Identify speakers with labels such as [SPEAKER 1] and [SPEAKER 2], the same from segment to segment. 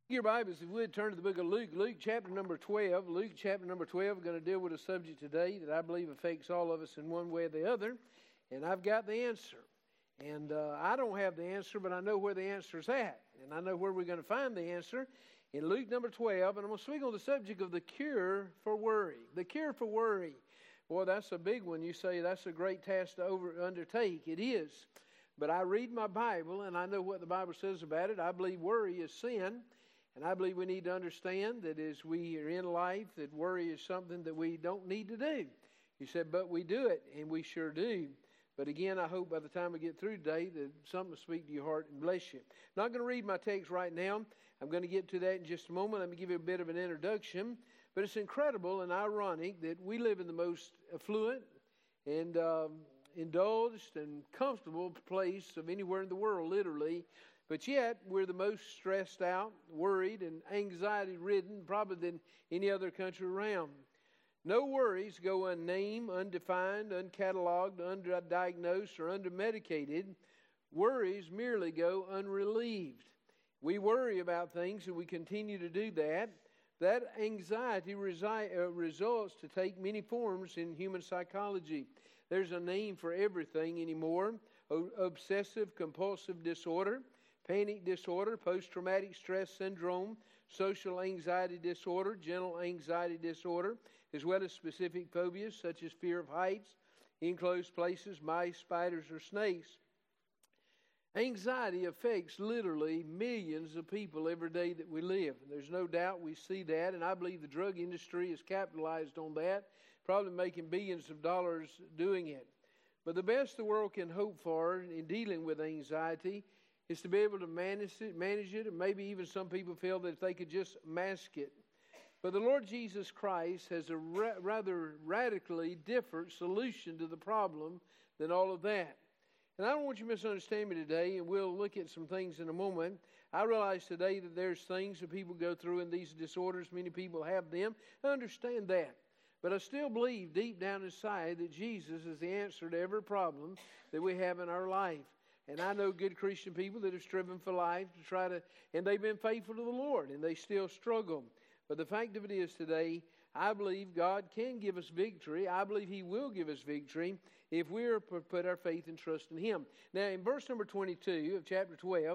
[SPEAKER 1] Your Bibles, if we would turn to the book of Luke, Luke chapter number 12. Luke chapter number 12, we're going to deal with a subject today that I believe affects all of us in one way or the other. And I've got the answer. And I don't have the answer, but I know where the answer's at. And I know where we're going to find the answer in Luke number 12. And I'm going to speak on the subject of the cure for worry. The cure for worry. Boy, that's a big one. You say that's a great task to undertake. It is. But I read my Bible, and I know what the Bible says about it. I believe worry is sin. And I believe we need to understand that as we are in life, that worry is something that we don't need to do. He said, but we do it, and we sure do. But again, I hope by the time we get through today that something will speak to your heart and bless you. I'm not going to read my text right now. I'm going to get to that in just a moment. Let me give you a bit of an introduction. But it's incredible and ironic that we live in the most affluent and indulged and comfortable place of anywhere in the world, literally. But yet, we're the most stressed out, worried, and anxiety-ridden probably than any other country around. No worries go unnamed, undefined, uncatalogued, underdiagnosed, or undermedicated. Worries merely go unrelieved. We worry about things, and we continue to do that. That anxiety results to take many forms in human psychology. There's a name for everything anymore. Obsessive-compulsive disorder, panic disorder, post-traumatic stress syndrome, social anxiety disorder, general anxiety disorder, as well as specific phobias such as fear of heights, enclosed places, mice, spiders, or snakes. Anxiety affects literally millions of people every day that we live. There's no doubt we see that, and I believe the drug industry has capitalized on that, probably making billions of dollars doing it. But the best the world can hope for in dealing with anxiety is to be able to manage it, and maybe even some people feel that if they could just mask it. But the Lord Jesus Christ has a rather radically different solution to the problem than all of that. And I don't want you to misunderstand me today, and we'll look at some things in a moment. I realize today that there's things that people go through in these disorders. Many people have them. I understand that. But I still believe deep down inside that Jesus is the answer to every problem that we have in our life. And I know good Christian people that have striven for life to try to, and they've been faithful to the Lord, and they still struggle. But the fact of it is today, I believe God can give us victory. I believe He will give us victory if we are to put our faith and trust in Him. Now, in verse number 22 of chapter 12,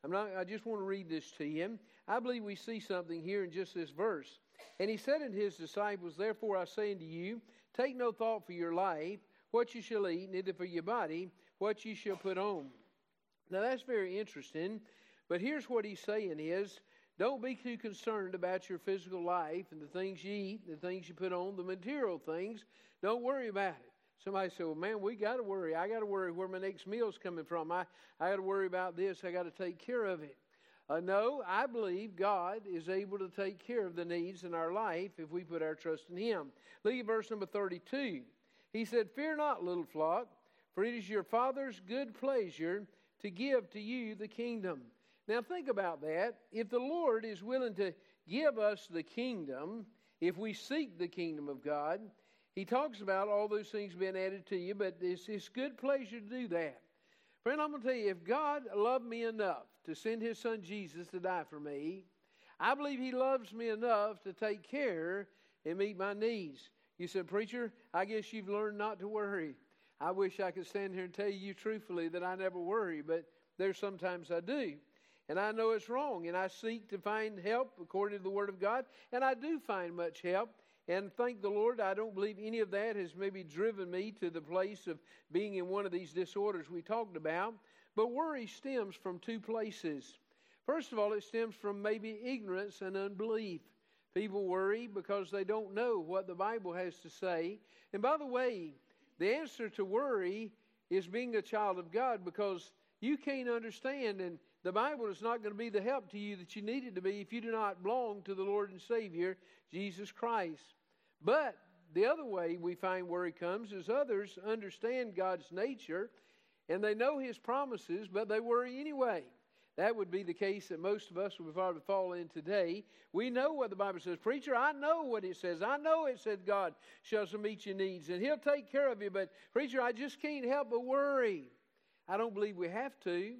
[SPEAKER 1] I just want to read this to you. I believe we see something here in just this verse. And He said unto His disciples, therefore I say unto you, take no thought for your life, what you shall eat, neither for your body, what you shall put on. Now that's very interesting, but here's what He's saying is, don't be too concerned about your physical life and the things you eat, the things you put on, the material things. Don't worry about it. Somebody said, well, man, we got to worry. I got to worry where my next meal's coming from. I got to worry about this. I got to take care of it. No, I believe God is able to take care of the needs in our life if we put our trust in Him. Look at verse number 32. He said, fear not, little flock, for it is your Father's good pleasure to give to you the kingdom. Now think about that. If the Lord is willing to give us the kingdom, if we seek the kingdom of God, He talks about all those things being added to you, but it's His good pleasure to do that. Friend, I'm going to tell you, if God loved me enough to send His Son Jesus to die for me, I believe He loves me enough to take care and meet my needs. You said, preacher, I guess you've learned not to worry. I wish I could stand here and tell you truthfully that I never worry, but there's sometimes I do. And I know it's wrong, and I seek to find help according to the Word of God, and I do find much help. And thank the Lord, I don't believe any of that has maybe driven me to the place of being in one of these disorders we talked about. But worry stems from two places. First of all, it stems from maybe ignorance and unbelief. People worry because they don't know what the Bible has to say. And by the way, the answer to worry is being a child of God, because you can't understand, and the Bible is not going to be the help to you that you need it to be if you do not belong to the Lord and Savior, Jesus Christ. But the other way we find worry comes is others understand God's nature, and they know His promises, but they worry anyway. That would be the case that most of us would probably fall in today. We know what the Bible says. Preacher, I know what it says. I know it said God shall meet your needs, and He'll take care of you. But preacher, I just can't help but worry. I don't believe we have to.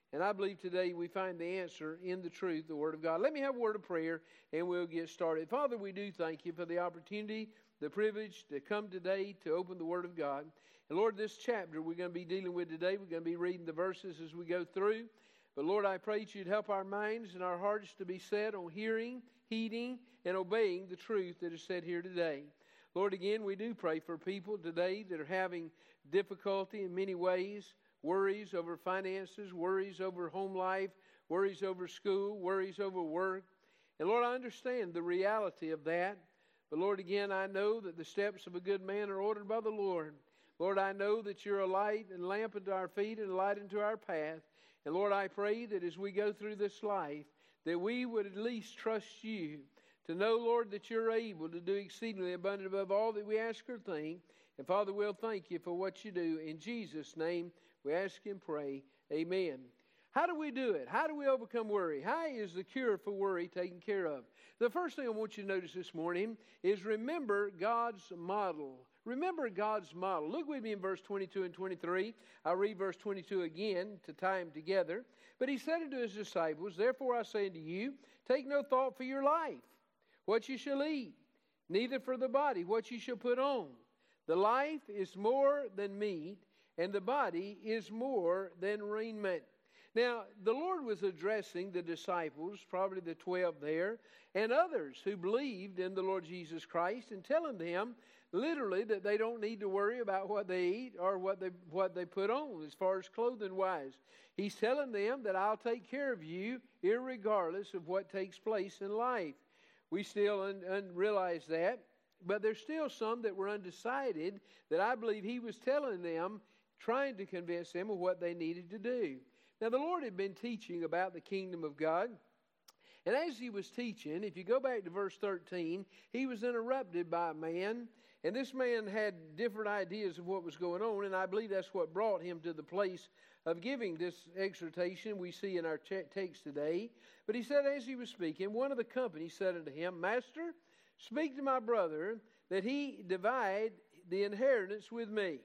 [SPEAKER 1] And I believe today we find the answer in the truth, the Word of God. Let me have a word of prayer, and we'll get started. Father, we do thank you for the opportunity, the privilege to come today to open the Word of God. And Lord, this chapter we're going to be dealing with today, we're going to be reading the verses as we go through. But Lord, I pray that you'd help our minds and our hearts to be set on hearing, heeding, and obeying the truth that is said here today. Lord, again, we do pray for people today that are having difficulty in many ways, worries over finances, worries over home life, worries over school, worries over work. And Lord, I understand the reality of that. But Lord, again, I know that the steps of a good man are ordered by the Lord. Lord, I know that you're a light and lamp unto our feet and a light unto our path. And Lord, I pray that as we go through this life, that we would at least trust you to know, Lord, that you're able to do exceedingly abundant above all that we ask or think. And Father, we'll thank you for what you do. In Jesus' name, we ask and pray. Amen. How do we do it? How do we overcome worry? How is the cure for worry taken care of? The first thing I want you to notice this morning is remember God's model. Remember God's model. Look with me in verse 22 and 23. I'll read verse 22 again to tie them together. But he said unto his disciples, Therefore I say unto you, take no thought for your life, what you shall eat, neither for the body, what you shall put on. The life is more than meat, and the body is more than raiment. Now, the Lord was addressing the disciples, probably the 12 there, and others who believed in the Lord Jesus Christ, and telling them literally that they don't need to worry about what they eat or what they put on as far as clothing wise. He's telling them that I'll take care of you irregardless of what takes place in life. We still realize that, but there's still some that were undecided that I believe he was telling them, trying to convince them of what they needed to do. Now, the Lord had been teaching about the kingdom of God. And as he was teaching, if you go back to verse 13, he was interrupted by a man. And this man had different ideas of what was going on. And I believe that's what brought him to the place of giving this exhortation we see in our text today. But he said, as he was speaking, one of the company said unto him, Master, speak to my brother that he divide the inheritance with me.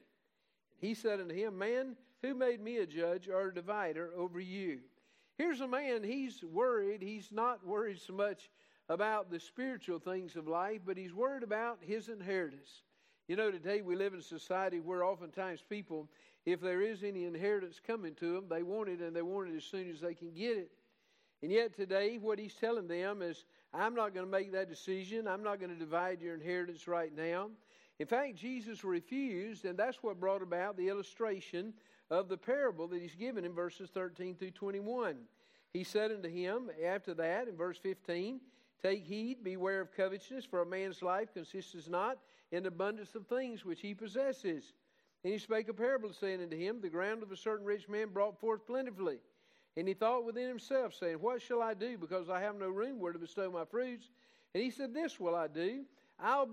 [SPEAKER 1] He said unto him, Man, who made me a judge or a divider over you? Here's a man, he's worried. He's not worried so much about the spiritual things of life, but he's worried about his inheritance. You know, today we live in a society where oftentimes people, if there is any inheritance coming to them, they want it, and they want it as soon as they can get it. And yet today, what he's telling them is, I'm not going to make that decision. I'm not going to divide your inheritance right now. In fact, Jesus refused, and that's what brought about the illustration of the parable that he's given in verses 13 through 21. He said unto him, after that, in verse 15, Take heed, beware of covetousness, for a man's life consisteth not in abundance of things which he possesses. And he spake a parable, saying unto him, The ground of a certain rich man brought forth plentifully. And he thought within himself, saying, What shall I do, because I have no room where to bestow my fruits? And he said, This will I do. I'll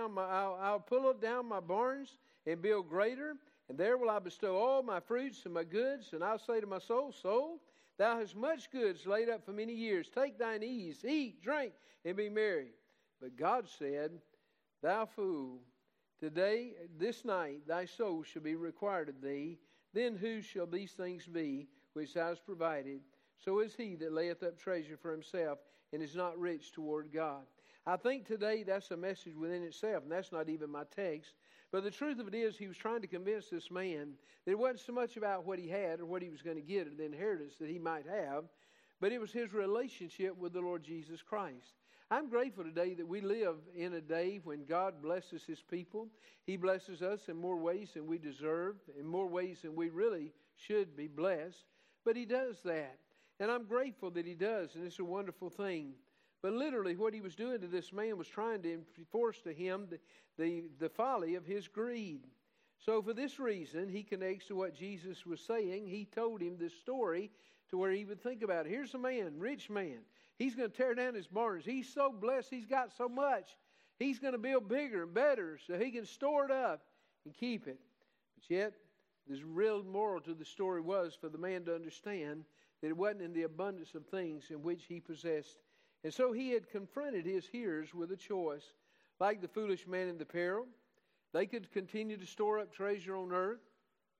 [SPEAKER 1] pull down my barns and build greater, and there will I bestow all my fruits and my goods. And I'll say to my soul, Soul, thou hast much goods laid up for many years. Take thine ease, eat, drink, and be merry. But God said, Thou fool, today, this night, thy soul shall be required of thee. Then whose shall these things be which thou hast provided? So is he that layeth up treasure for himself and is not rich toward God. I think today that's a message within itself, and that's not even my text. But the truth of it is, he was trying to convince this man that it wasn't so much about what he had or what he was going to get or the inheritance that he might have, but it was his relationship with the Lord Jesus Christ. I'm grateful today that we live in a day when God blesses his people. He blesses us in more ways than we deserve, in more ways than we really should be blessed. But he does that. And I'm grateful that he does, and it's a wonderful thing. But literally what he was doing to this man was trying to enforce to him the folly of his greed. So for this reason, he connects to what Jesus was saying. He told him this story to where he would think about it. Here's a man, rich man. He's going to tear down his barns. He's so blessed. He's got so much. He's going to build bigger and better so he can store it up and keep it. But yet, the real moral to the story was for the man to understand that it wasn't in the abundance of things in which he possessed. And so he had confronted his hearers with a choice. Like the foolish man in the parable, they could continue to store up treasure on earth.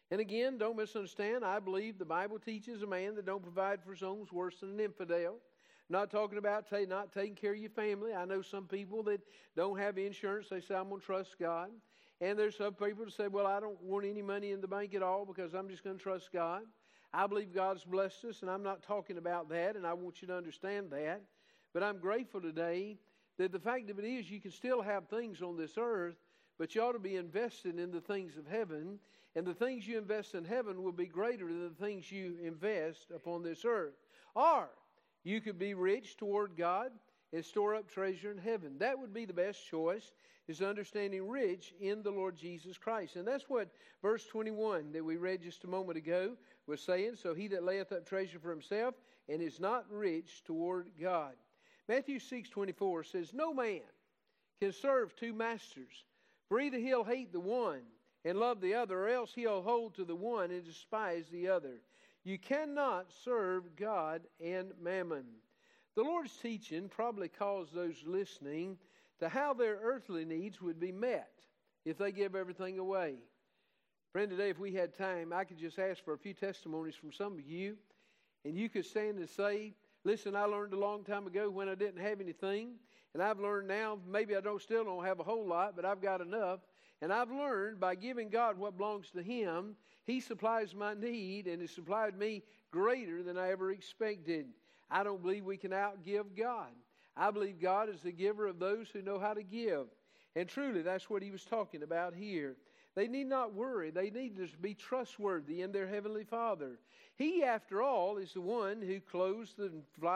[SPEAKER 1] And again, don't misunderstand. I believe the Bible teaches a man that don't provide for his own is worse than an infidel. I'm not talking about not taking care of your family. I know some people that don't have insurance. They say, I'm going to trust God. And there's some people that say, well, I don't want any money in the bank at all because I'm just going to trust God. I believe God's blessed us, and I'm not talking about that, and I want you to understand that. But I'm grateful today that the fact of it is you can still have things on this earth, but you ought to be invested in the things of heaven, and the things you invest in heaven will be greater than the things you invest upon this earth. Or you could be rich toward God and store up treasure in heaven. That would be the best choice, is understanding rich in the Lord Jesus Christ. And that's what verse 21 that we read just a moment ago was saying. So he that layeth up treasure for himself and is not rich toward God. Matthew 6:24 says, no man can serve two masters, for either he'll hate the one and love the other, or else he'll hold to the one and despise the other. You cannot serve God and mammon. The Lord's teaching probably caused those listening to how their earthly needs would be met if they give everything away. Friend, today if we had time, I could just ask for a few testimonies from some of you, and you could stand and say, listen, I learned a long time ago when I didn't have anything, and I've learned now, maybe I still don't have a whole lot, but I've got enough. And I've learned by giving God what belongs to Him, He supplies my need, and He supplied me greater than I ever expected. I don't believe we can outgive God. I believe God is the giver of those who know how to give. And truly, that's what He was talking about here. They need not worry. They need to be trustworthy in their Heavenly Father. He, after all, is the one who clothes the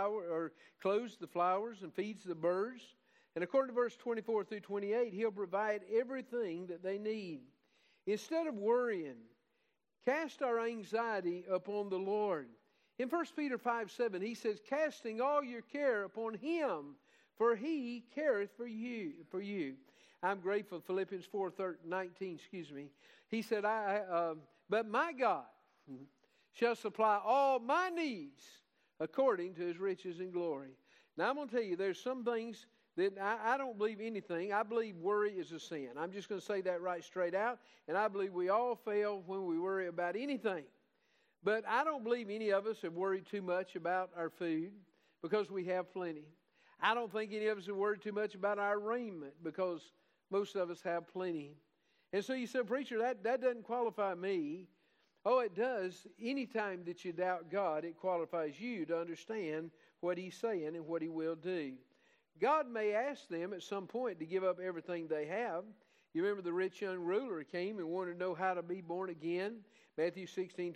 [SPEAKER 1] flowers and feeds the birds. And according to verse 24 through 28, He'll provide everything that they need. Instead of worrying, cast our anxiety upon the Lord. In 1 Peter 5:7, he says, casting all your care upon Him, for He careth for you. I'm grateful. Philippians 4:19, he said, but my God shall supply all my needs according to His riches and glory. Now I'm going to tell you, there's some things that I don't believe anything. I believe worry is a sin. I'm just going to say that right straight out. And I believe we all fail when we worry about anything. But I don't believe any of us have worried too much about our food because we have plenty. I don't think any of us have worried too much about our raiment because most of us have plenty. And so you said, preacher, that doesn't qualify me. Oh, it does. Anytime that you doubt God, it qualifies you to understand what He's saying and what He will do. God may ask them at some point to give up everything they have. You remember the rich young ruler came and wanted to know how to be born again. Matthew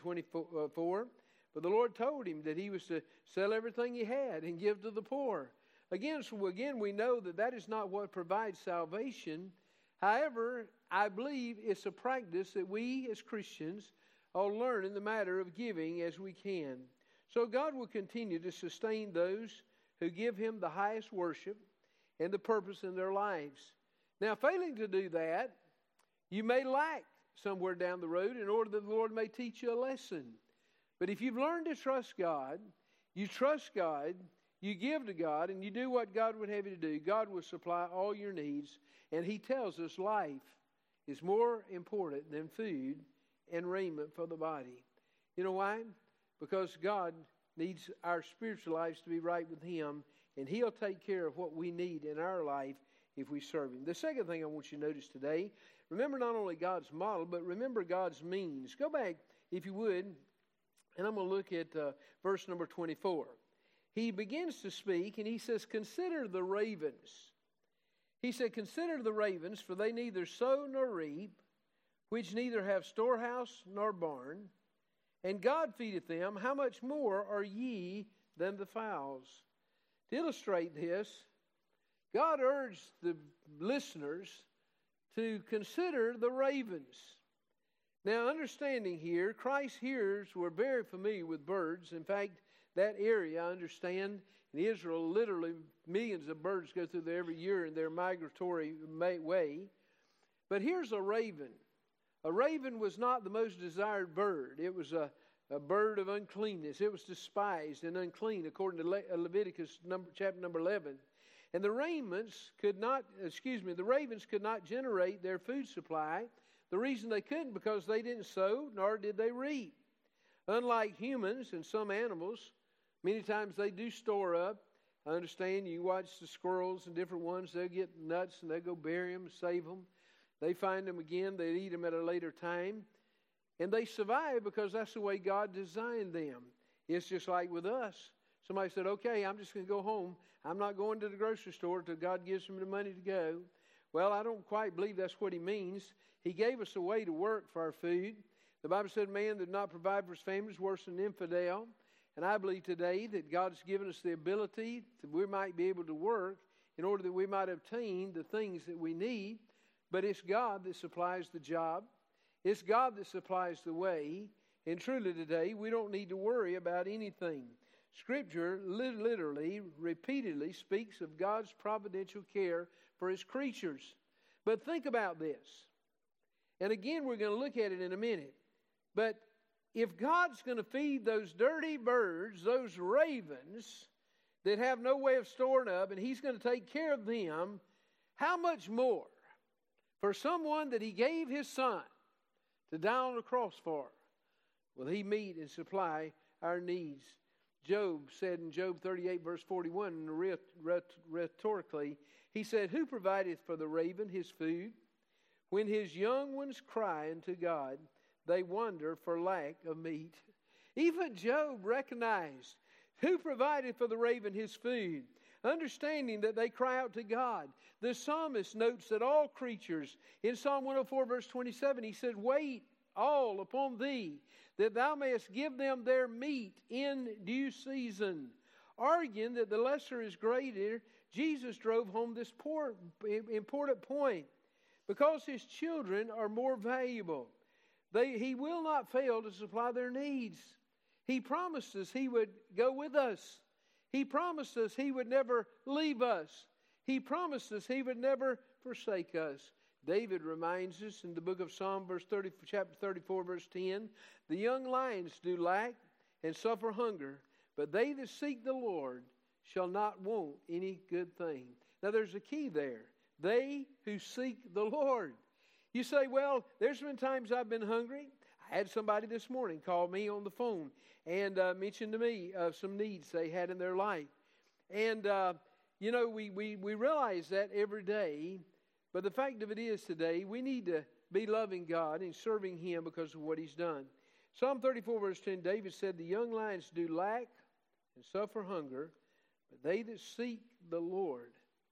[SPEAKER 1] 16:24. But the Lord told him that he was to sell everything he had and give to the poor. Again, we know that is not what provides salvation. However, I believe it's a practice that we as Christians all learn in the matter of giving as we can. So God will continue to sustain those who give Him the highest worship and the purpose in their lives. Now, failing to do that, you may lack somewhere down the road in order that the Lord may teach you a lesson. But if you've learned to trust God, you trust God, you give to God, and you do what God would have you to do, God will supply all your needs. And He tells us life is more important than food and raiment for the body. You know why? Because God needs our spiritual lives to be right with Him, and He'll take care of what we need in our life if we serve Him. The second thing I want you to notice today, remember not only God's model, but remember God's means. Go back, if you would, and I'm going to look at verse number 24. He begins to speak, and he says, consider the ravens. He said, consider the ravens, for they neither sow nor reap, which neither have storehouse nor barn, and God feedeth them. How much more are ye than the fowls? To illustrate this, God urged the listeners to consider the ravens. Now, understanding here, Christ's hearers were very familiar with birds. In fact, that area, I understand, in Israel, literally millions of birds go through there every year in their migratory way. But here's a raven. A raven was not the most desired bird. It was a bird of uncleanness. It was despised and unclean, according to Leviticus chapter number 11. And the ravens could not generate their food supply The reason they couldn't, because they didn't sow, nor did they reap. Unlike humans and some animals, many times they do store up. I understand you watch the squirrels and different ones, they'll get nuts and they'll go bury them, save them. They find them again, they eat them at a later time. And they survive because that's the way God designed them. It's just like with us. Somebody said, okay, I'm just going to go home. I'm not going to the grocery store until God gives me the money to go. Well, I don't quite believe that's what he means. He gave us a way to work for our food. The Bible said man that did not provide for his family is worse than an infidel. And I believe today that God has given us the ability that we might be able to work in order that we might obtain the things that we need. But it's God that supplies the job. It's God that supplies the way. And truly today, we don't need to worry about anything. Scripture literally, repeatedly speaks of God's providential care for his creatures. But think about this. And again, we're going to look at it in a minute. But if God's going to feed those dirty birds, those ravens that have no way of storing up, and he's going to take care of them, how much more for someone that he gave his son to die on the cross for, will he meet and supply our needs? Job said in Job 38 verse 41, rhetorically, he said, who provideth for the raven his food? When his young ones cry unto God, they wonder for lack of meat. Even Job recognized who provided for the raven his food, understanding that they cry out to God. The psalmist notes that all creatures, in Psalm 104 verse 27, he said, wait all upon thee, that thou mayest give them their meat in due season. Arguing that the lesser is greater, Jesus drove home this important point. Because his children are more valuable, he will not fail to supply their needs. He promised us he would go with us. He promised us he would never leave us. He promised us he would never forsake us. David reminds us in the book of Psalm, chapter 34, verse 10, the young lions do lack and suffer hunger, but they that seek the Lord shall not want any good thing. Now there's a key there. They who seek the Lord. You say, well, there's been times I've been hungry. I had somebody this morning call me on the phone and mention to me some needs they had in their life. And, we realize that every day. But the fact of it is today, we need to be loving God and serving him because of what he's done. Psalm 34 verse 10, David said, the young lions do lack and suffer hunger, but they that seek the Lord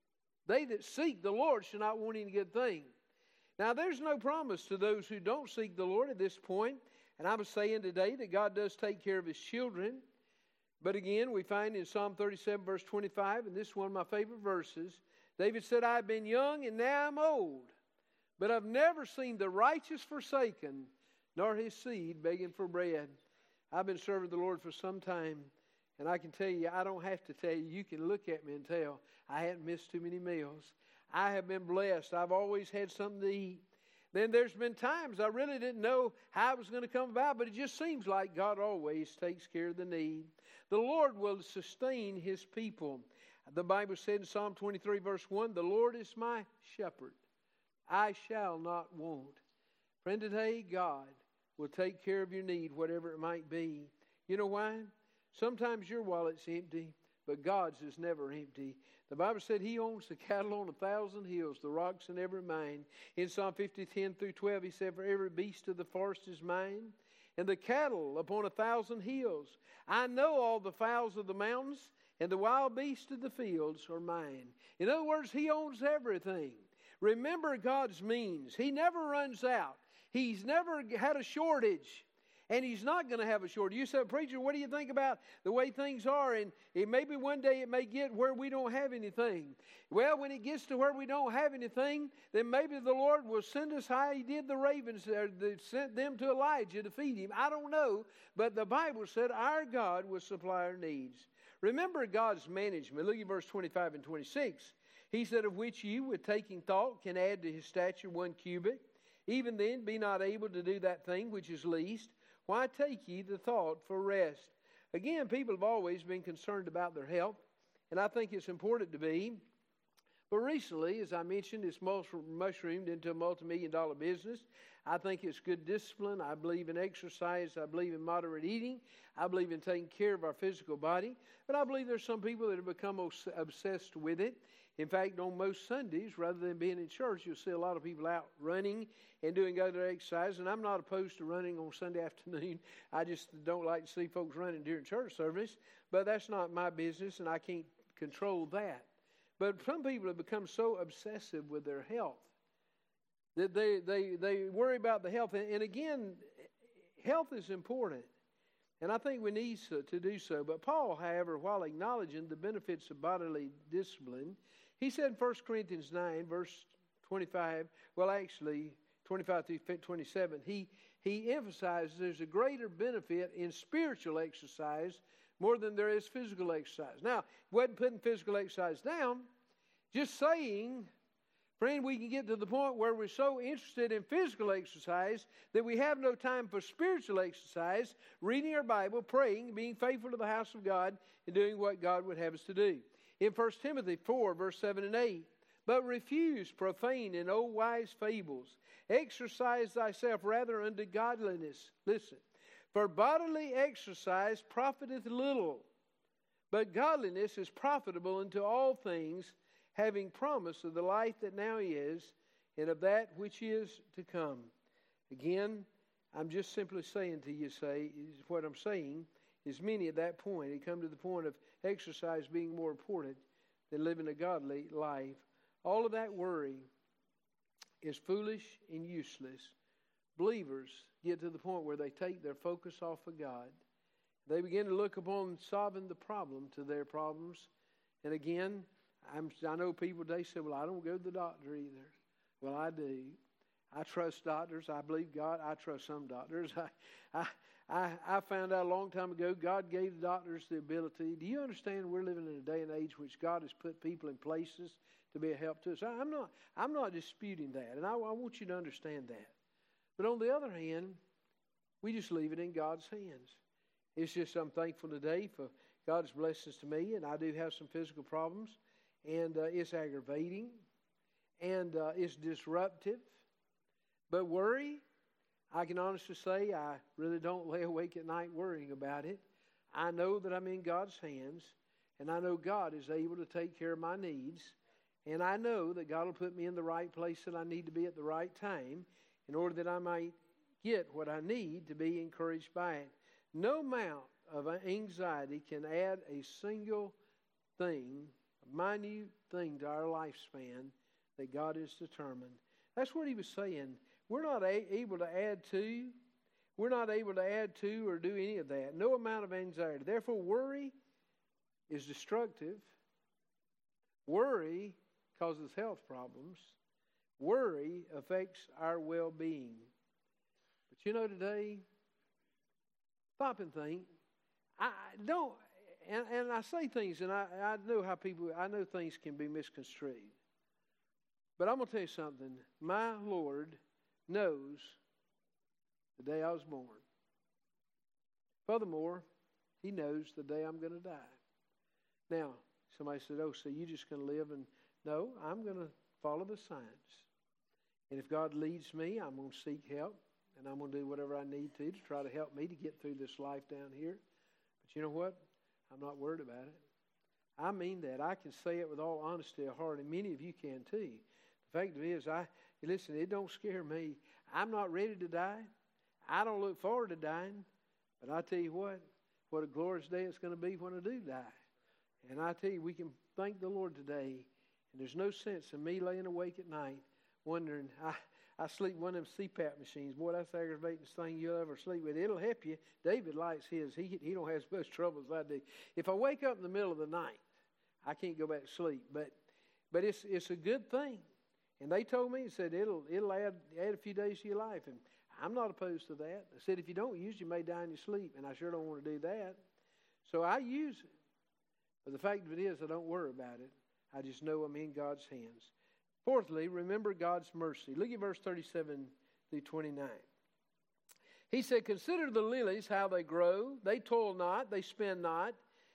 [SPEAKER 1] shall not want any good thing. Now, there's no promise to those who don't seek the Lord at this point. And I'm saying today that God does take care of his children. But again, we find in Psalm 37, verse 25, and this is one of my favorite verses, David said, I've been young and now I'm old, but I've never seen the righteous forsaken, nor his seed begging for bread. I've been serving the Lord for some time, and I can tell you, I don't have to tell you, you can look at me and tell I haven't missed too many meals. I have been blessed. I've always had something to eat. Then there's been times I really didn't know how it was going to come about, but it just seems like God always takes care of the need. The Lord will sustain his people. The Bible said in Psalm 23 verse 1, the Lord is my shepherd. I shall not want. Friend, today God will take care of your need, whatever it might be. You know why? Sometimes your wallet's empty, but God's is never empty. The Bible said he owns the cattle on 1,000 hills, the rocks in every mine. In Psalm 50, 10 through 12, he said, for every beast of the forest is mine, and the cattle upon 1,000 hills. I know all the fowls of the mountains, and the wild beasts of the fields are mine. In other words, he owns everything. Remember God's means. He never runs out. He's never had a shortage. And he's not going to have a shortage. You said, preacher, what do you think about the way things are? And maybe one day it may get where we don't have anything. Well, when it gets to where we don't have anything, then maybe the Lord will send us how he did the ravens there, that sent them to Elijah to feed him. I don't know. But the Bible said our God will supply our needs. Remember God's management. Look at verse 25 and 26. He said, of which you, with taking thought, can add to his stature 1 cubit. Even then, be not able to do that thing which is least. Why take ye the thought for rest? Again, people have always been concerned about their health, and I think it's important to be. But recently, as I mentioned, it's mushroomed into a multi-million-dollar business. I think it's good discipline. I believe in exercise. I believe in moderate eating. I believe in taking care of our physical body. But I believe there's some people that have become obsessed with it. In fact, on most Sundays, rather than being in church, you'll see a lot of people out running and doing other exercise. And I'm not opposed to running on Sunday afternoon. I just don't like to see folks running during church service. But that's not my business, and I can't control that. But some people have become so obsessive with their health that they worry about the health. And again, health is important. And I think we need to do so. But Paul, however, while acknowledging the benefits of bodily discipline, he said in 1 Corinthians 9, verse 25, well, actually, 25 through 27, he emphasizes there's a greater benefit in spiritual exercise more than there is physical exercise. Now, he wasn't putting physical exercise down, just saying, friend, we can get to the point where we're so interested in physical exercise that we have no time for spiritual exercise, reading our Bible, praying, being faithful to the house of God, and doing what God would have us to do. In 1 Timothy 4, verse 7 and 8, but refuse profane and old wise fables. Exercise thyself rather unto godliness. Listen, for bodily exercise profiteth little, but godliness is profitable unto all things, having promise of the life that now is, and of that which is to come. Again, I'm just simply saying to you, what I'm saying is many at that point had come to the point of exercise being more important than living a godly life. All of that worry is foolish and useless. Believers get to the point where they take their focus off of God. They begin to look upon solving the problem to their problems. And again, I know people today say, well, I don't go to the doctor either. Well, I do. I trust doctors. I believe God. I trust some doctors. I found out a long time ago God gave the doctors the ability. Do you understand we're living in a day and age which God has put people in places to be a help to us? I'm not disputing that, and I want you to understand that. But on the other hand, we just leave it in God's hands. It's just I'm thankful today for God's blessings to me, and I do have some physical problems, and it's aggravating, and it's disruptive. But worry, I can honestly say I really don't lay awake at night worrying about it. I know that I'm in God's hands, and I know God is able to take care of my needs, and I know that God will put me in the right place that I need to be at the right time in order that I might get what I need to be encouraged by it. No amount of anxiety can add a single thing, a minute thing to our lifespan that God has determined. That's what he was saying. We're not able to add to. We're not able to add to or do any of that. No amount of anxiety. Therefore, worry is destructive. Worry causes health problems. Worry affects our well-being. But you know, today, stop and think. I don't, and I say things, and I know how I know things can be misconstrued. But I'm going to tell you something. My Lord knows the day I was born. Furthermore, he knows the day I'm going to die. Now, somebody said, oh, so you're just going to live and... No, I'm going to follow the signs. And if God leads me, I'm going to seek help. And I'm going to do whatever I need to try to help me to get through this life down here. But you know what? I'm not worried about it. I mean that. I can say it with all honesty of heart, and many of you can too. The fact of it is, listen, it don't scare me. I'm not ready to die. I don't look forward to dying. But I tell you what a glorious day it's going to be when I do die. And I tell you, we can thank the Lord today. And there's no sense in me laying awake at night wondering, I sleep in one of them CPAP machines. Boy, that's the aggravating thing you'll ever sleep with. It'll help you. David likes his. He don't have as much trouble as I do. If I wake up in the middle of the night, I can't go back to sleep. But it's a good thing. And they told me, said it'll add a few days to your life. And I'm not opposed to that. I said, if you don't use it, you may die in your sleep. And I sure don't want to do that. So I use it. But the fact of it is, I don't worry about it. I just know I'm in God's hands. Fourthly, remember God's mercy. Look at verse 37 through 29. He said, consider the lilies, how they grow. They toil not, they spin not.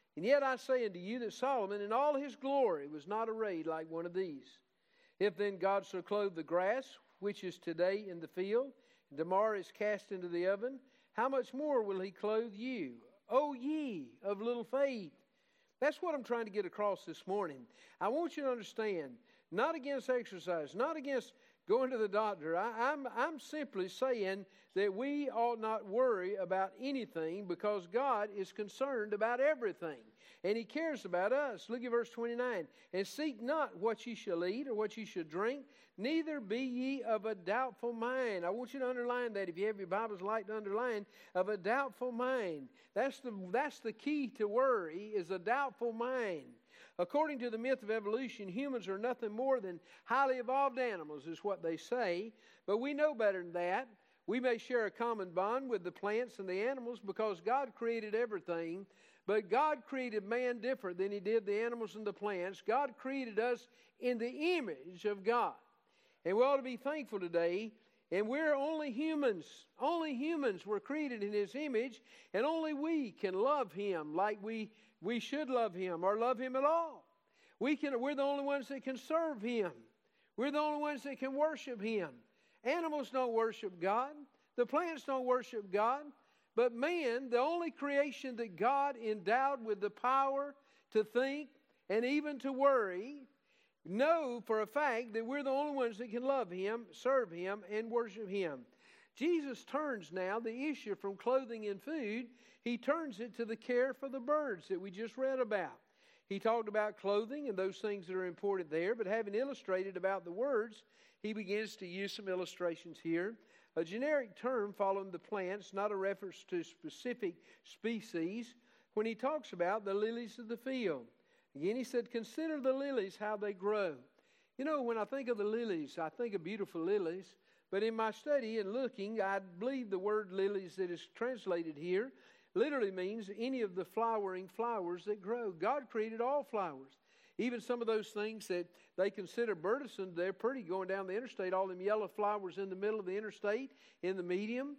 [SPEAKER 1] And yet I say unto you that Solomon in all his glory was not arrayed like one of these. If then God so clothe the grass, which is today in the field, and tomorrow is cast into the oven, how much more will he clothe you, O ye of little faith? That's what I'm trying to get across this morning. I want you to understand, not against exercise, not against going to the doctor. I'm simply saying that we ought not worry about anything because God is concerned about everything. And He cares about us. Look at verse 29. And seek not what ye shall eat or what ye shall drink, neither be ye of a doubtful mind. I want you to underline that if you have your Bibles like to underline, of a doubtful mind. That's the key to worry, is a doubtful mind. According to the myth of evolution, humans are nothing more than highly evolved animals, is what they say. But we know better than that. We may share a common bond with the plants and the animals because God created everything. But God created man different than He did the animals and the plants. God created us in the image of God. And we ought to be thankful today. And we're only humans. Only humans were created in His image. And only we can love Him like we should love Him or love Him at all. We're the only ones that can serve Him. We're the only ones that can worship Him. Animals don't worship God. The plants don't worship God. But man, the only creation that God endowed with the power to think and even to worry, know for a fact that we're the only ones that can love Him, serve Him, and worship Him. Jesus turns now the issue from clothing and food. He turns it to the care for the birds that we just read about. He talked about clothing and those things that are important there, but having illustrated about the words, he begins to use some illustrations here. A generic term following the plants, not a reference to specific species, when he talks about the lilies of the field. Again, he said, consider the lilies, how they grow. You know, when I think of the lilies, I think of beautiful lilies. But in my study and looking, I believe the word lilies that is translated here literally means any of the flowering flowers that grow. God created all flowers. Even some of those things that they consider burdensome, they're pretty going down the interstate. All them yellow flowers in the middle of the interstate, in the medium.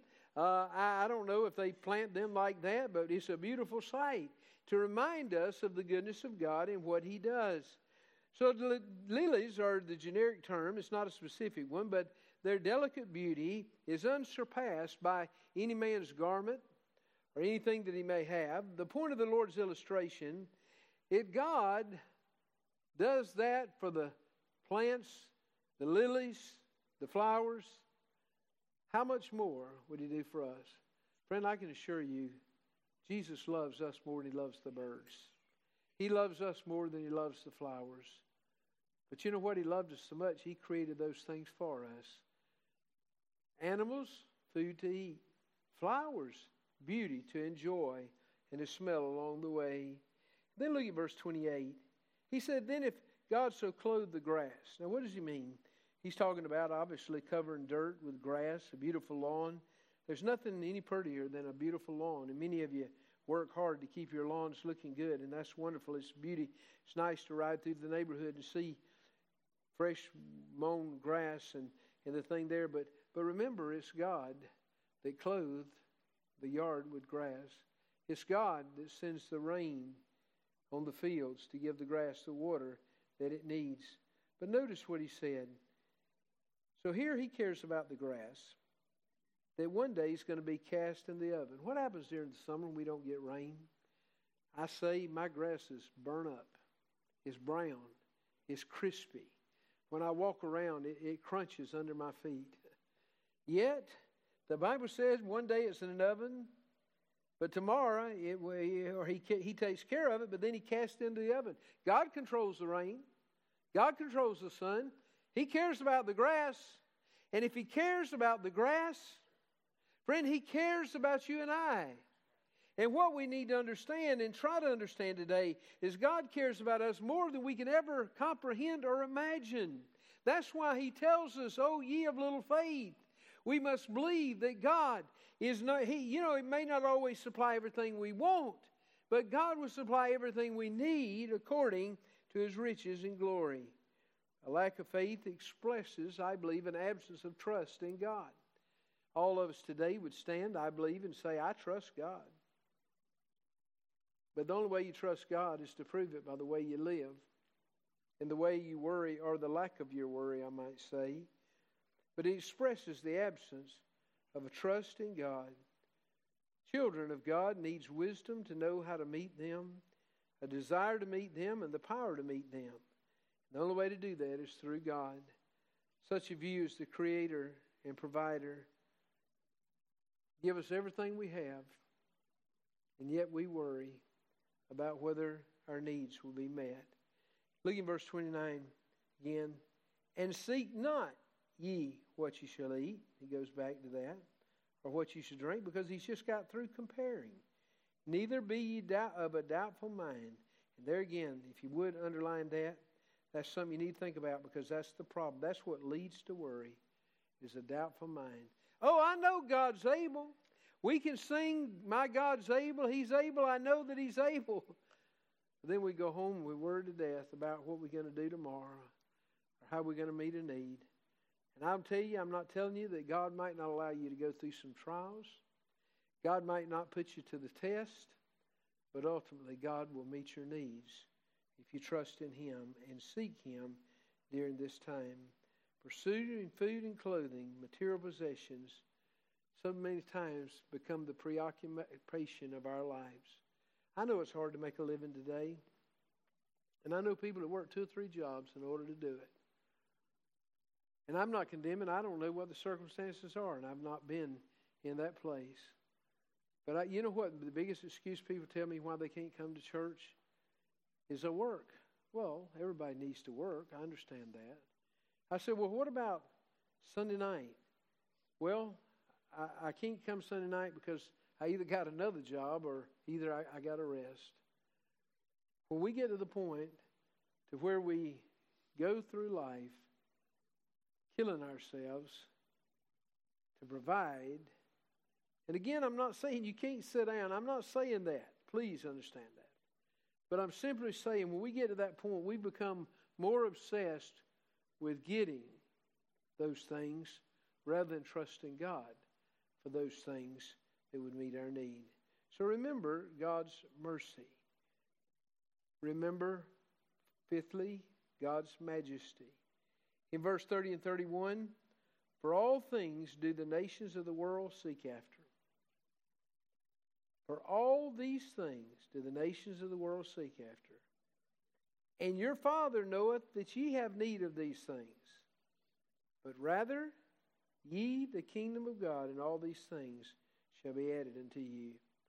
[SPEAKER 1] I don't know if they plant them like that, but it's a beautiful sight to remind us of the goodness of God and what He does. So the lilies are the generic term. It's not a specific one, but their delicate beauty is unsurpassed by any man's garment or anything that he may have. The point of the Lord's illustration, if God does that for the plants, the lilies, the flowers, how much more would He do for us? Friend, I can assure you, Jesus loves us more than He loves the birds. He loves us more than He loves the flowers. But you know what? He loved us so much, He created those things for us. Animals, food to eat. Flowers, beauty to enjoy and to smell along the way. Then look at verse 28. He said, then if God so clothed the grass. Now what does He mean? He's talking about obviously covering dirt with grass, a beautiful lawn. There's nothing any prettier than a beautiful lawn. And many of you work hard to keep your lawns looking good. And that's wonderful. It's beauty. It's nice to ride through the neighborhood and see fresh mown grass and the thing there. But remember, it's God that clothed the yard with grass. It's God that sends the rain on the fields to give the grass the water that it needs. But notice what He said. So here He cares about the grass, that one day is going to be cast in the oven. What happens during the summer when we don't get rain? I say my grass is burnt up. It's brown. It's crispy. When I walk around, it crunches under my feet. Yet, the Bible says one day it's in an oven, but tomorrow he takes care of it, but then He casts it into the oven. God controls the rain. God controls the sun. He cares about the grass. And if He cares about the grass, friend, He cares about you and I. And what we need to understand and try to understand today is God cares about us more than we can ever comprehend or imagine. That's why He tells us, "O ye of little faith." We must believe that God is not, He may not always supply everything we want, but God will supply everything we need according to His riches and glory. A lack of faith expresses, I believe, an absence of trust in God. All of us today would stand, I believe, and say, I trust God. But the only way you trust God is to prove it by the way you live and the way you worry, or the lack of your worry, I might say. But it expresses the absence of a trust in God. Children of God needs wisdom to know how to meet them, a desire to meet them, and the power to meet them. The only way to do that is through God. Such a view as the Creator and Provider. Give us everything we have, and yet we worry about whether our needs will be met. Look in verse 29 again. And seek not ye what ye shall eat. He goes back to that. Or what you should drink, because he's just got through comparing. Neither be ye of a doubtful mind. And there again, if you would underline that, that's something you need to think about, because that's the problem. That's what leads to worry, is a doubtful mind. Oh, I know God's able. We can sing, my God's able, He's able, I know that He's able. But then we go home and we worry to death about what we're going to do tomorrow, or how we're going to meet a need. And I'll tell you, I'm not telling you that God might not allow you to go through some trials. God might not put you to the test, but ultimately God will meet your needs if you trust in Him and seek Him during this time. Pursuing food and clothing, material possessions, so many times become the preoccupation of our lives. I know it's hard to make a living today, and I know people that work 2 or 3 jobs in order to do it. And I'm not condemning. I don't know what the circumstances are, and I've not been in that place. But you know what? The biggest excuse people tell me why they can't come to church is I work. Well, everybody needs to work. I understand that. I said, well, what about Sunday night? Well, I can't come Sunday night because I either got another job or either I got to rest. When we get to the point to where we go through life killing ourselves to provide. And again, I'm not saying you can't sit down. I'm not saying that. Please understand that. But I'm simply saying when we get to that point, we become more obsessed with getting those things rather than trusting God for those things that would meet our need. So remember God's mercy. Remember, fifthly, God's majesty. In verse 30 and 31, for all things do the nations of the world seek after. For all these things do the nations of the world seek after. And your Father knoweth that ye have need of these things. But rather, ye the kingdom of God, and all these things shall be added unto you.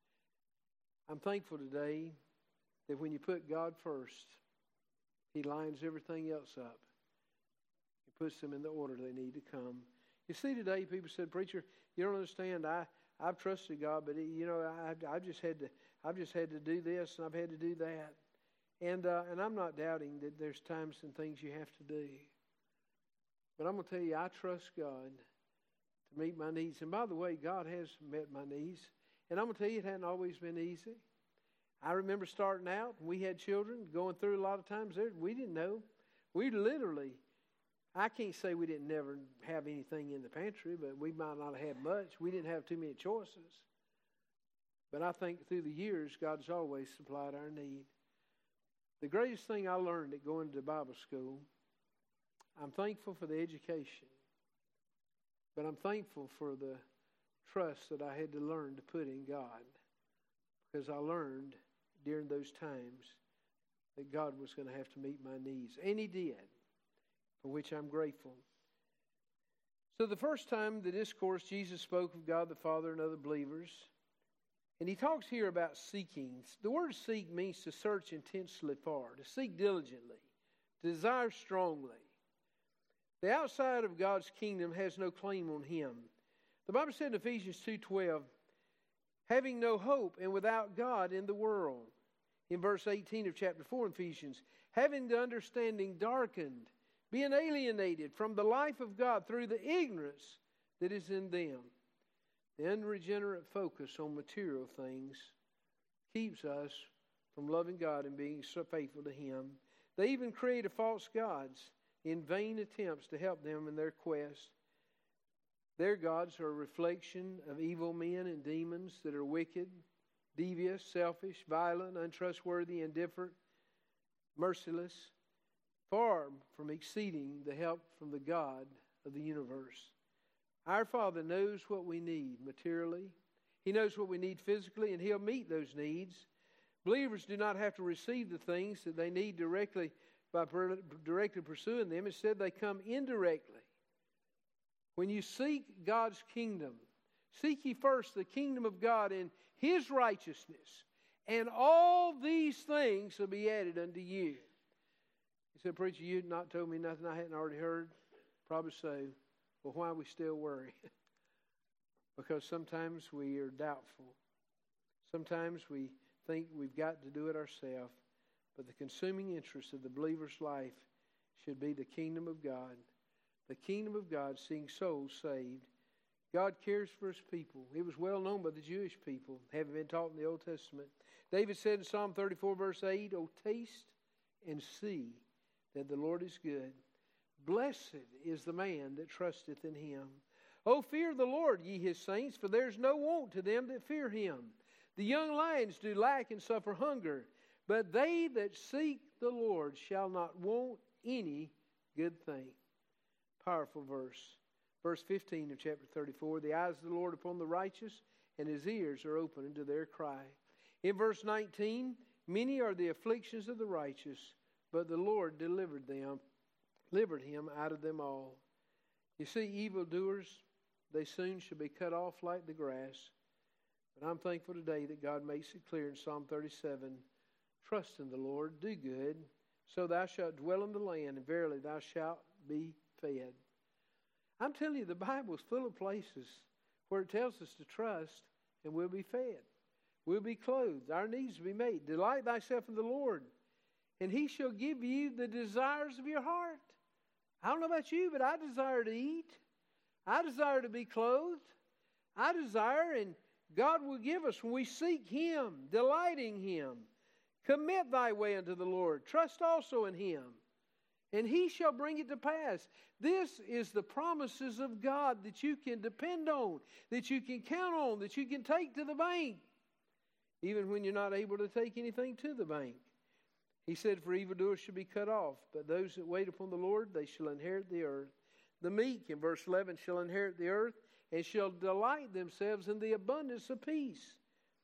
[SPEAKER 1] I'm thankful today that when you put God first, He lines everything else up. Puts them in the order they need to come. You see, today people said, "Preacher, you don't understand. I've trusted God, but I've just had to do this and I've had to do that." And I'm not doubting that there's times and things you have to do. But I'm going to tell you, I trust God to meet my needs. And by the way, God has met my needs. And I'm going to tell you, it hadn't always been easy. I remember starting out, and we had children going through a lot of times there. We didn't know. We literally, I can't say we didn't never have anything in the pantry, but we might not have had much. We didn't have too many choices. But I think through the years, God's always supplied our need. The greatest thing I learned at going to Bible school, I'm thankful for the education, but I'm thankful for the trust that I had to learn to put in God, because I learned during those times that God was going to have to meet my needs, and He did, for which I'm grateful. So the first time the discourse, Jesus spoke of God the Father and other believers, and He talks here about seeking. The word seek means to search intensely for, to seek diligently, to desire strongly. The outside of God's kingdom has no claim on Him. The Bible said in Ephesians 2:12, having no hope and without God in the world. In verse 18 of chapter 4 in Ephesians, having the understanding darkened, being alienated from the life of God through the ignorance that is in them. The unregenerate focus on material things keeps us from loving God and being so faithful to Him. They even create false gods in vain attempts to help them in their quest. Their gods are a reflection of evil men and demons that are wicked devious, selfish, violent, untrustworthy, indifferent, merciless, far from exceeding the help from the God of the universe. Our Father knows what we need materially. He knows what we need physically, and He'll meet those needs. Believers do not have to receive the things that they need directly by directly pursuing them. Instead, they come indirectly. When you seek God's kingdom, seek ye first the kingdom of God and His righteousness, and all these things will be added unto you. He said, preacher, you'd not told me nothing I hadn't already heard. Probably so. Well, why we still worry? Because sometimes we are doubtful. Sometimes we think we've got to do it ourselves. But the consuming interest of the believer's life should be the kingdom of God. The kingdom of God, seeing souls saved. God cares for His people. It was well known by the Jewish people, having been taught in the Old Testament. David said in Psalm 34, verse 8, "O taste and see that the Lord is good. Blessed is the man that trusteth in Him. O fear the Lord, ye His saints, for there is no want to them that fear Him. The young lions do lack and suffer hunger, but they that seek the Lord shall not want any good thing." Powerful verse. Verse 15 of chapter 34, "The eyes of the Lord upon the righteous, and His ears are open unto their cry." In verse 19, "Many are the afflictions of the righteous, but the Lord delivered him out of them all." You see, evildoers, they soon shall be cut off like the grass. But I'm thankful today that God makes it clear in Psalm 37, "Trust in the Lord, do good, so thou shalt dwell in the land, and verily thou shalt be fed." I'm telling you, the Bible is full of places where it tells us to trust and we'll be fed. We'll be clothed. Our needs will be made. Delight thyself in the Lord, and He shall give you the desires of your heart. I don't know about you, but I desire to eat. I desire to be clothed. I desire, and God will give us when we seek Him, delighting Him. Commit thy way unto the Lord. Trust also in Him, and He shall bring it to pass. This is the promises of God that you can depend on, that you can count on, that you can take to the bank, even when you're not able to take anything to the bank. He said, "For evildoers shall be cut off, but those that wait upon the Lord, they shall inherit the earth." The meek, in verse 11, shall inherit the earth, and shall delight themselves in the abundance of peace.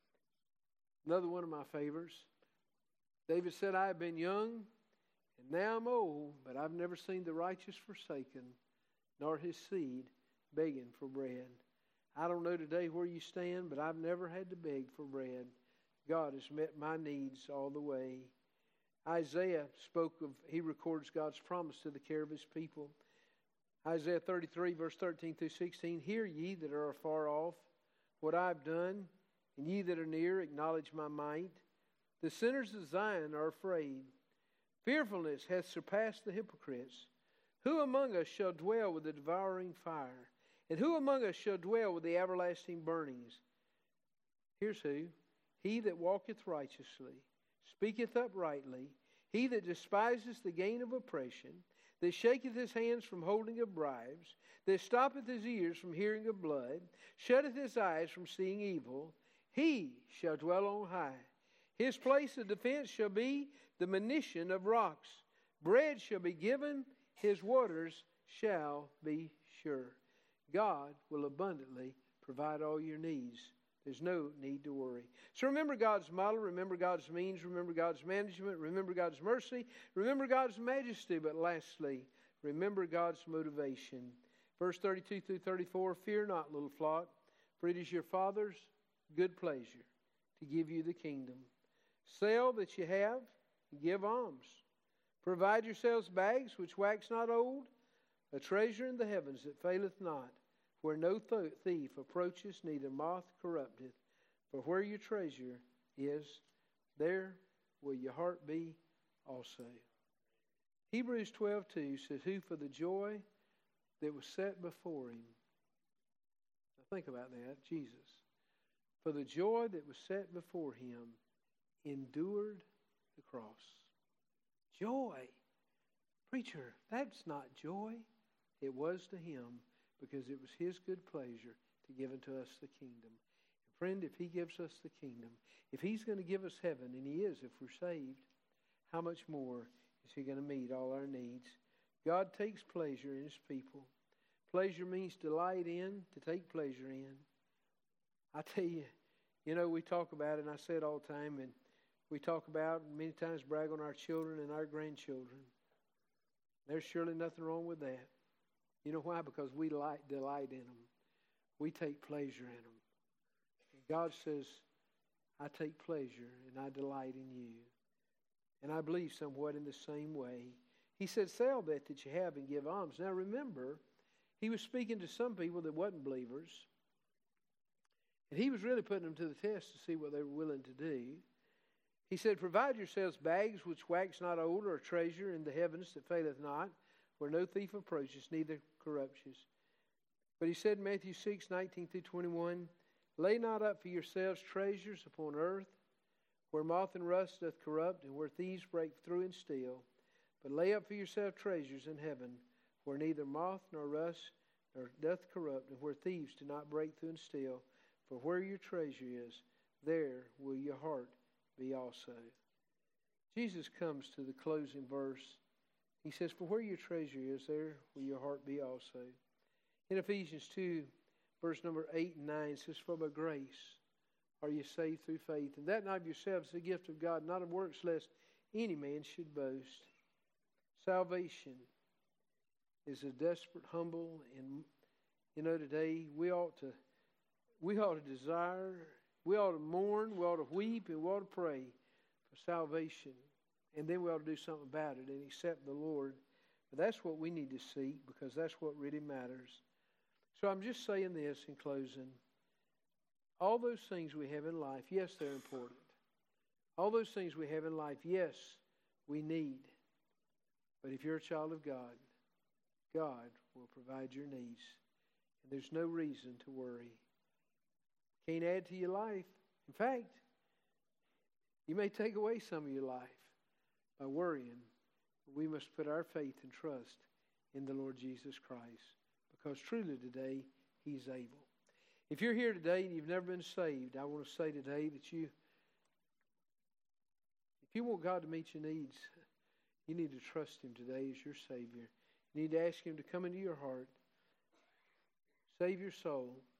[SPEAKER 1] Another one of my favorites. David said, "I have been young, and now I'm old, but I've never seen the righteous forsaken, nor his seed begging for bread." I don't know today where you stand, but I've never had to beg for bread. God has met my needs all the way. Isaiah he records God's promise to the care of His people. Isaiah 33, verse 13 through 16, "Hear ye that are afar off what I have done, and ye that are near acknowledge my might. The sinners of Zion are afraid. Fearfulness hath surpassed the hypocrites. Who among us shall dwell with the devouring fire? And who among us shall dwell with the everlasting burnings?" Here's who. "He that walketh righteously, speaketh uprightly, he that despiseth the gain of oppression, that shaketh his hands from holding of bribes, that stoppeth his ears from hearing of blood, shutteth his eyes from seeing evil, he shall dwell on high. His place of defense shall be the munition of rocks. Bread shall be given, his waters shall be sure." God will abundantly provide all your needs. There's no need to worry. So remember God's model, remember God's means, remember God's management, remember God's mercy, remember God's majesty, but lastly, remember God's motivation. Verse 32 through 34, "Fear not, little flock, for it is your Father's good pleasure to give you the kingdom. Sell that you have, and give alms. Provide yourselves bags which wax not old, a treasure in the heavens that faileth not, where no thief approacheth, neither moth corrupteth. For where your treasure is, there will your heart be also." Hebrews 12:2 says, "Who for the joy that was set before him." Now think about that, Jesus. "For the joy that was set before him, endured the cross." Joy. Preacher, that's not joy. It was to Him, because it was His good pleasure to give unto us the kingdom. Friend, if He gives us the kingdom, if He's going to give us heaven, and He is if we're saved, how much more is He going to meet all our needs? God takes pleasure in His people. Pleasure means delight in, to take pleasure in. I tell you, we talk about it, and I say it all the time, and we talk about, and many times brag on our children and our grandchildren. There's surely nothing wrong with that. You know why? Because we delight in them. We take pleasure in them. And God says, I take pleasure and I delight in you. And I believe somewhat in the same way. He said, sell that you have and give alms. Now remember, He was speaking to some people that wasn't believers. And He was really putting them to the test to see what they were willing to do. He said, provide yourselves bags which wax not old, or a treasure in the heavens that faileth not, where no thief approaches, neither corrupts. But He said in Matthew 6:19-21, lay not up for yourselves treasures upon earth, where moth and rust doth corrupt, and where thieves break through and steal. But lay up for yourself treasures in heaven, where neither moth nor rust nor doth corrupt, and where thieves do not break through and steal. For where your treasure is, there will your heart be also. Jesus comes to the closing verse. He says, for where your treasure is, there will your heart be also. In Ephesians 2, verse number 8 and 9, it says, for by grace are you saved through faith, and that not of yourselves, the gift of God, not of works, lest any man should boast. Salvation is a desperate, humble, and today we ought to desire, we ought to mourn, we ought to weep, and we ought to pray for salvation. And then we ought to do something about it and accept the Lord. But that's what we need to seek, because that's what really matters. So I'm just saying this in closing. All those things we have in life, yes, they're important. All those things we have in life, yes, we need. But if you're a child of God, God will provide your needs. And there's no reason to worry. Can't add to your life. In fact, you may take away some of your life by worrying. We must put our faith and trust in the Lord Jesus Christ, because truly today He's able. If you're here today and you've never been saved, I want to say today that if you want God to meet your needs, you need to trust Him today as your Savior. You need to ask Him to come into your heart, save your soul,